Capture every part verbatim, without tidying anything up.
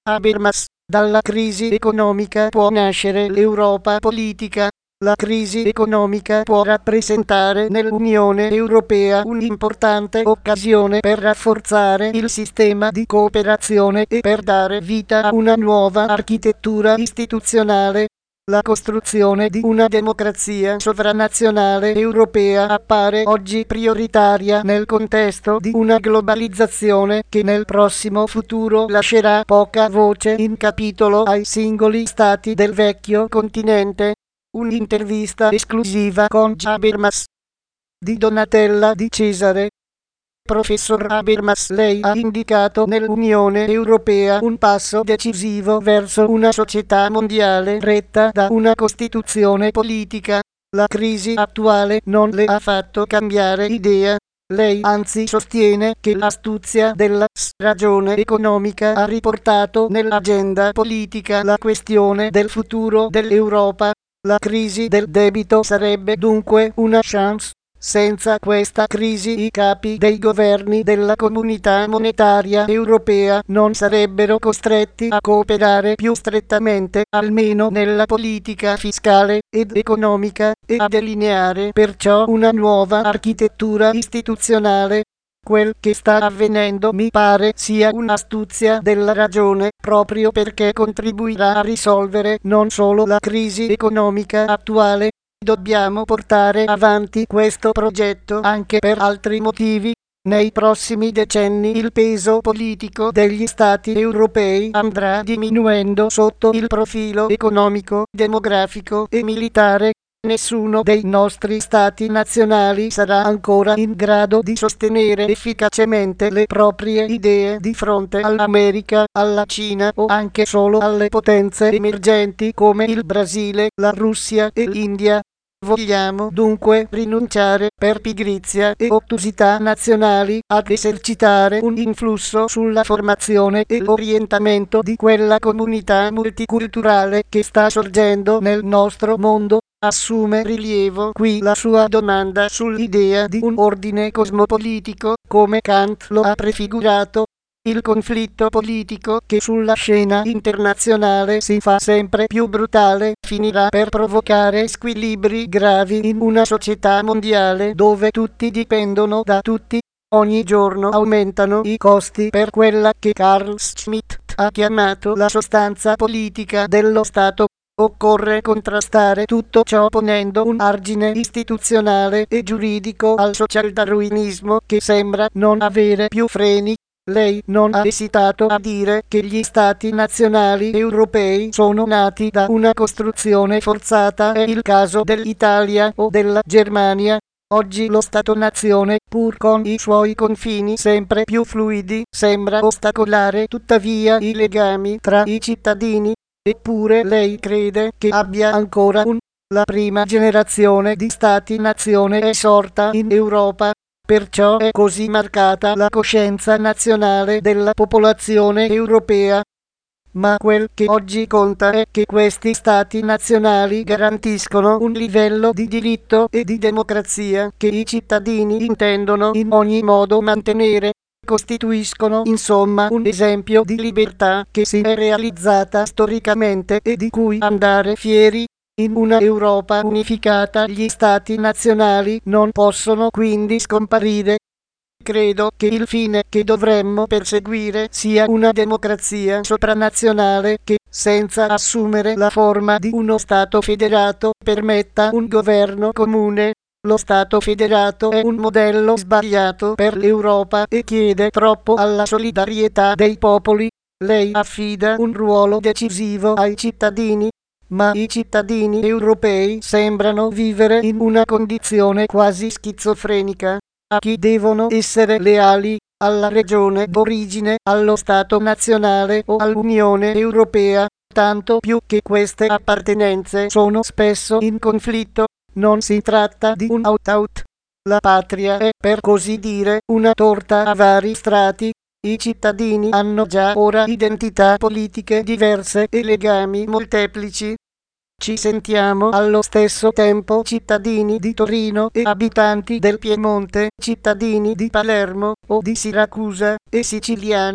Habermas, dalla crisi economica può nascere l'Europa politica. La crisi economica può rappresentare nell'Unione Europea un'importante occasione per rafforzare il sistema di cooperazione e per dare vita a una nuova architettura istituzionale. La costruzione di una democrazia sovranazionale europea appare oggi prioritaria nel contesto di una globalizzazione che nel prossimo futuro lascerà poca voce in capitolo ai singoli stati del vecchio continente. Un'intervista esclusiva con Habermas di Donatella Di Cesare. Professor Habermas, lei ha indicato nell'Unione Europea un passo decisivo verso una società mondiale retta da una costituzione politica. La crisi attuale non le ha fatto cambiare idea. Lei anzi sostiene che l'astuzia della ragione economica ha riportato nell'agenda politica la questione del futuro dell'Europa. La crisi del debito sarebbe dunque una chance. Senza questa crisi i capi dei governi della Comunità Monetaria Europea non sarebbero costretti a cooperare più strettamente, almeno nella politica fiscale ed economica, e a delineare perciò una nuova architettura istituzionale. Quel che sta avvenendo mi pare sia un'astuzia della ragione, proprio perché contribuirà a risolvere non solo la crisi economica attuale. Dobbiamo portare avanti questo progetto anche per altri motivi. Nei prossimi decenni il peso politico degli Stati europei andrà diminuendo sotto il profilo economico, demografico e militare. Nessuno dei nostri Stati nazionali sarà ancora in grado di sostenere efficacemente le proprie idee di fronte all'America, alla Cina o anche solo alle potenze emergenti come il Brasile, la Russia e l'India. Vogliamo dunque rinunciare per pigrizia e ottusità nazionali ad esercitare un influsso sulla formazione e l'orientamento di quella comunità multiculturale che sta sorgendo nel nostro mondo. Assume rilievo qui la sua domanda sull'idea di un ordine cosmopolitico, come Kant lo ha prefigurato. Il conflitto politico che sulla scena internazionale si fa sempre più brutale finirà per provocare squilibri gravi in una società mondiale dove tutti dipendono da tutti. Ogni giorno aumentano i costi per quella che Carl Schmitt ha chiamato la sostanza politica dello Stato. Occorre contrastare tutto ciò ponendo un argine istituzionale e giuridico al socialdarwinismo che sembra non avere più freni. Lei non ha esitato a dire che gli stati nazionali europei sono nati da una costruzione forzata, è il caso dell'Italia o della Germania. Oggi lo Stato-nazione, pur con i suoi confini sempre più fluidi, sembra ostacolare tuttavia i legami tra i cittadini. Eppure lei crede che abbia ancora un... La prima generazione di stati-nazione è sorta in Europa. Perciò è così marcata la coscienza nazionale della popolazione europea. Ma quel che oggi conta è che questi stati nazionali garantiscono un livello di diritto e di democrazia che i cittadini intendono in ogni modo mantenere. Costituiscono insomma un esempio di libertà che si è realizzata storicamente e di cui andare fieri. In una Europa unificata gli stati nazionali non possono quindi scomparire. Credo che il fine che dovremmo perseguire sia una democrazia sopranazionale che, senza assumere la forma di uno Stato federato, permetta un governo comune. Lo Stato federato è un modello sbagliato per l'Europa e chiede troppo alla solidarietà dei popoli. Lei affida un ruolo decisivo ai cittadini. Ma i cittadini europei sembrano vivere in una condizione quasi schizofrenica. A chi devono essere leali? Alla regione d'origine, allo Stato nazionale o all'Unione Europea? Tanto più che queste appartenenze sono spesso in conflitto. Non si tratta di un out-out. La patria è, per così dire, una torta a vari strati. I cittadini hanno già ora identità politiche diverse e legami molteplici. Ci sentiamo allo stesso tempo cittadini di Torino e abitanti del Piemonte, cittadini di Palermo o di Siracusa e siciliani.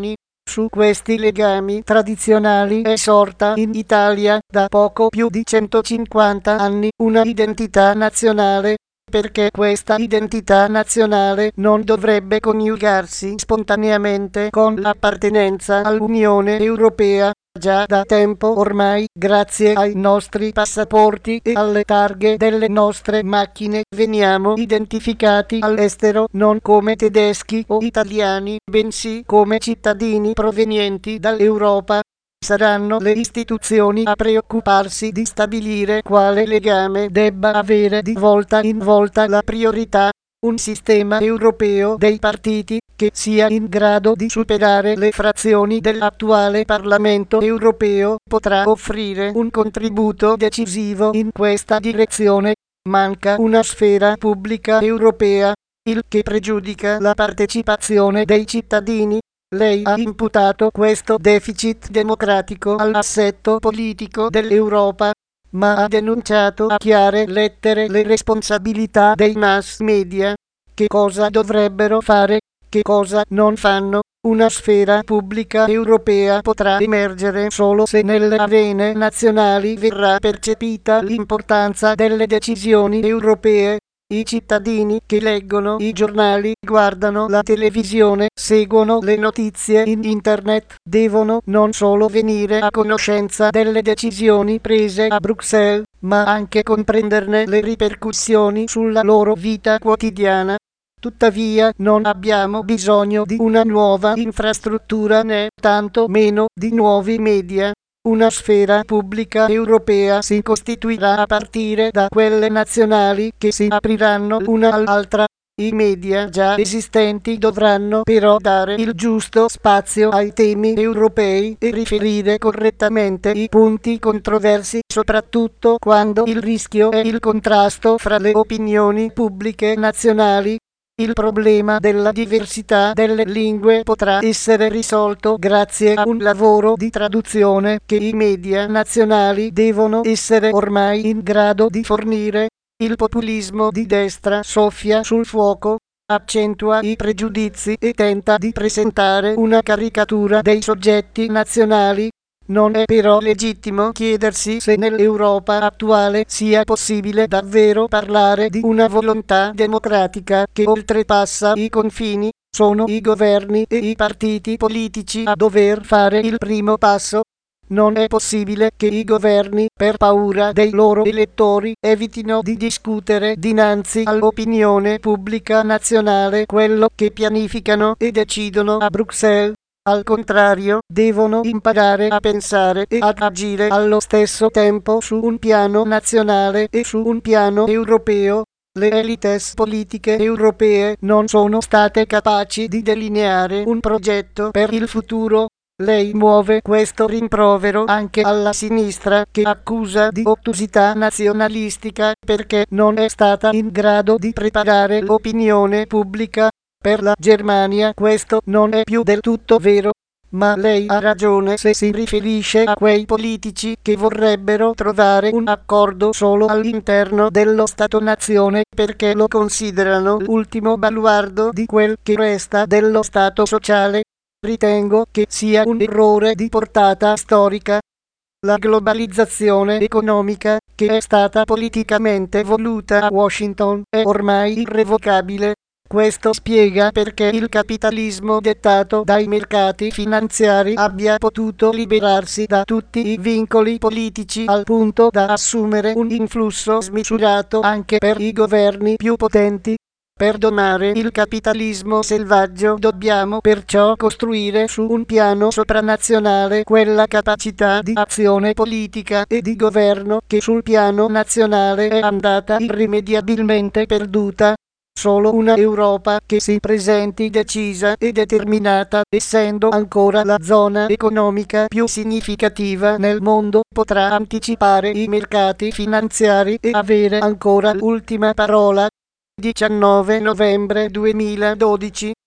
Su questi legami tradizionali è sorta in Italia da poco più di centocinquanta anni una identità nazionale, perché questa identità nazionale non dovrebbe coniugarsi spontaneamente con l'appartenenza all'Unione Europea. Già da tempo ormai, grazie ai nostri passaporti e alle targhe delle nostre macchine, veniamo identificati all'estero non come tedeschi o italiani, bensì come cittadini provenienti dall'Europa. Saranno le istituzioni a preoccuparsi di stabilire quale legame debba avere di volta in volta la priorità. Un sistema europeo dei partiti che sia in grado di superare le frazioni dell'attuale Parlamento europeo potrà offrire un contributo decisivo in questa direzione. Manca una sfera pubblica europea, il che pregiudica la partecipazione dei cittadini. Lei ha imputato questo deficit democratico all'assetto politico dell'Europa, ma ha denunciato a chiare lettere le responsabilità dei mass media. Che cosa dovrebbero fare, che cosa non fanno. Una sfera pubblica europea potrà emergere solo se nelle arene nazionali verrà percepita l'importanza delle decisioni europee. I cittadini che leggono i giornali, guardano la televisione, seguono le notizie in internet, devono non solo venire a conoscenza delle decisioni prese a Bruxelles, ma anche comprenderne le ripercussioni sulla loro vita quotidiana. Tuttavia non abbiamo bisogno di una nuova infrastruttura né tanto meno di nuovi media. Una sfera pubblica europea si costituirà a partire da quelle nazionali che si apriranno una all'altra. I media già esistenti dovranno però dare il giusto spazio ai temi europei e riferire correttamente i punti controversi, soprattutto quando il rischio è il contrasto fra le opinioni pubbliche nazionali. Il problema della diversità delle lingue potrà essere risolto grazie a un lavoro di traduzione che i media nazionali devono essere ormai in grado di fornire. Il populismo di destra soffia sul fuoco, accentua i pregiudizi e tenta di presentare una caricatura dei soggetti nazionali. Non è però legittimo chiedersi se nell'Europa attuale sia possibile davvero parlare di una volontà democratica che oltrepassa i confini. Sono i governi e i partiti politici a dover fare il primo passo. Non è possibile che i governi, per paura dei loro elettori, evitino di discutere dinanzi all'opinione pubblica nazionale quello che pianificano e decidono a Bruxelles. Al contrario, devono imparare a pensare e ad agire allo stesso tempo su un piano nazionale e su un piano europeo. Le elites politiche europee non sono state capaci di delineare un progetto per il futuro. Lei muove questo rimprovero anche alla sinistra, che accusa di ottusità nazionalistica perché non è stata in grado di preparare l'opinione pubblica. Per la Germania questo non è più del tutto vero, ma lei ha ragione se si riferisce a quei politici che vorrebbero trovare un accordo solo all'interno dello Stato-nazione perché lo considerano l'ultimo baluardo di quel che resta dello Stato sociale. Ritengo che sia un errore di portata storica. La globalizzazione economica, che è stata politicamente voluta a Washington, è ormai irrevocabile. Questo spiega perché il capitalismo dettato dai mercati finanziari abbia potuto liberarsi da tutti i vincoli politici al punto da assumere un influsso smisurato anche per i governi più potenti. Per domare il capitalismo selvaggio dobbiamo perciò costruire su un piano sopranazionale quella capacità di azione politica e di governo che sul piano nazionale è andata irrimediabilmente perduta. Solo una Europa che si presenti decisa e determinata, essendo ancora la zona economica più significativa nel mondo, potrà anticipare i mercati finanziari e avere ancora l'ultima parola. diciannove novembre duemiladodici